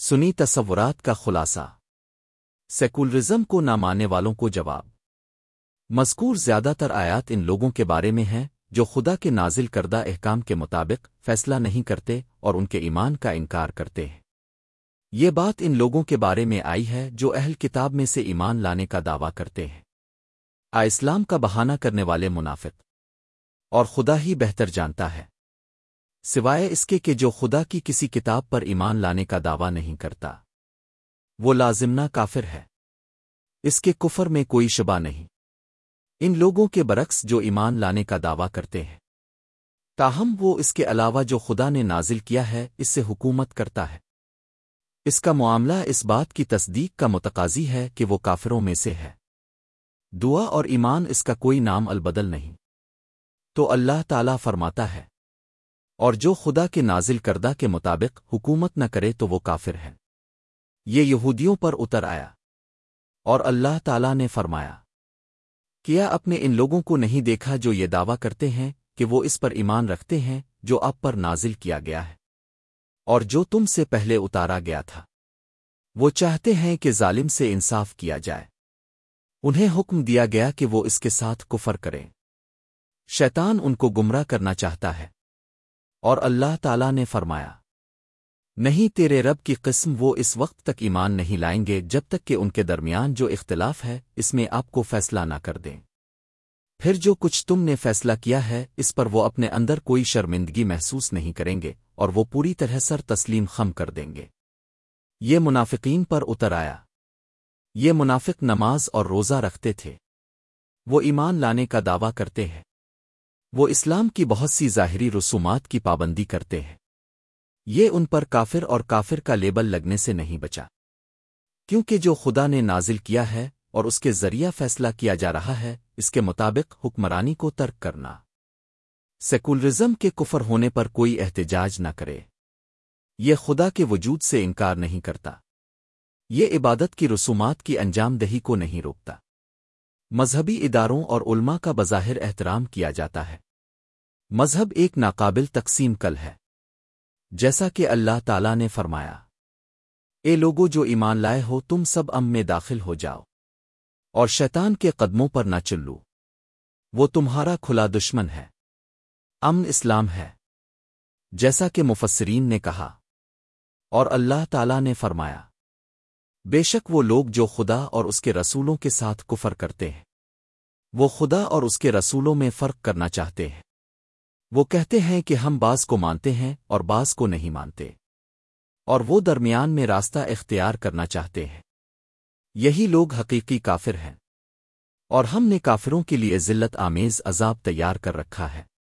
سنی تصورات کا خلاصہ سیکولرزم کو نہ ماننے والوں کو جواب مذکور زیادہ تر آیات ان لوگوں کے بارے میں ہیں جو خدا کے نازل کردہ احکام کے مطابق فیصلہ نہیں کرتے اور ان کے ایمان کا انکار کرتے ہیں۔ یہ بات ان لوگوں کے بارے میں آئی ہے جو اہل کتاب میں سے ایمان لانے کا دعویٰ کرتے ہیں، اسلام کا بہانہ کرنے والے منافق، اور خدا ہی بہتر جانتا ہے، سوائے اس کے کہ جو خدا کی کسی کتاب پر ایمان لانے کا دعویٰ نہیں کرتا، وہ لازمنہ کافر ہے، اس کے کفر میں کوئی شبہ نہیں۔ ان لوگوں کے برعکس جو ایمان لانے کا دعویٰ کرتے ہیں، تاہم وہ اس کے علاوہ جو خدا نے نازل کیا ہے اس سے حکومت کرتا ہے، اس کا معاملہ اس بات کی تصدیق کا متقاضی ہے کہ وہ کافروں میں سے ہے۔ دعا اور ایمان اس کا کوئی نام البدل نہیں۔ تو اللہ تعالیٰ فرماتا ہے، اور جو خدا کے نازل کردہ کے مطابق حکومت نہ کرے تو وہ کافر ہے۔ یہ یہودیوں پر اتر آیا، اور اللہ تعالیٰ نے فرمایا، کیا اپنے ان لوگوں کو نہیں دیکھا جو یہ دعویٰ کرتے ہیں کہ وہ اس پر ایمان رکھتے ہیں جو آپ پر نازل کیا گیا ہے اور جو تم سے پہلے اتارا گیا تھا؟ وہ چاہتے ہیں کہ ظالم سے انصاف کیا جائے، انہیں حکم دیا گیا کہ وہ اس کے ساتھ کفر کریں۔ شیطان ان کو گمراہ کرنا چاہتا ہے، اور اللہ تعالیٰ نے فرمایا، نہیں تیرے رب کی قسم وہ اس وقت تک ایمان نہیں لائیں گے جب تک کہ ان کے درمیان جو اختلاف ہے اس میں آپ کو فیصلہ نہ کر دیں۔ پھر جو کچھ تم نے فیصلہ کیا ہے اس پر وہ اپنے اندر کوئی شرمندگی محسوس نہیں کریں گے اور وہ پوری طرح سر تسلیم خم کر دیں گے۔ یہ منافقین پر اتر آیا۔ یہ منافق نماز اور روزہ رکھتے تھے، وہ ایمان لانے کا دعویٰ کرتے ہیں، وہ اسلام کی بہت سی ظاہری رسومات کی پابندی کرتے ہیں، یہ ان پر کافر اور کافر کا لیبل لگنے سے نہیں بچا، کیونکہ جو خدا نے نازل کیا ہے اور اس کے ذریعہ فیصلہ کیا جا رہا ہے اس کے مطابق حکمرانی کو ترک کرنا۔ سیکولرزم کے کفر ہونے پر کوئی احتجاج نہ کرے، یہ خدا کے وجود سے انکار نہیں کرتا، یہ عبادت کی رسومات کی انجام دہی کو نہیں روکتا، مذہبی اداروں اور علماء کا بظاہر احترام کیا جاتا ہے۔ مذہب ایک ناقابل تقسیم کل ہے، جیسا کہ اللہ تعالیٰ نے فرمایا، اے لوگو جو ایمان لائے ہو تم سب امن میں داخل ہو جاؤ اور شیطان کے قدموں پر نہ چلو، وہ تمہارا کھلا دشمن ہے۔ امن اسلام ہے، جیسا کہ مفسرین نے کہا، اور اللہ تعالیٰ نے فرمایا، بے شک وہ لوگ جو خدا اور اس کے رسولوں کے ساتھ کفر کرتے ہیں، وہ خدا اور اس کے رسولوں میں فرق کرنا چاہتے ہیں، وہ کہتے ہیں کہ ہم بعض کو مانتے ہیں اور بعض کو نہیں مانتے، اور وہ درمیان میں راستہ اختیار کرنا چاہتے ہیں، یہی لوگ حقیقی کافر ہیں، اور ہم نے کافروں کے لیے ذلت آمیز عذاب تیار کر رکھا ہے۔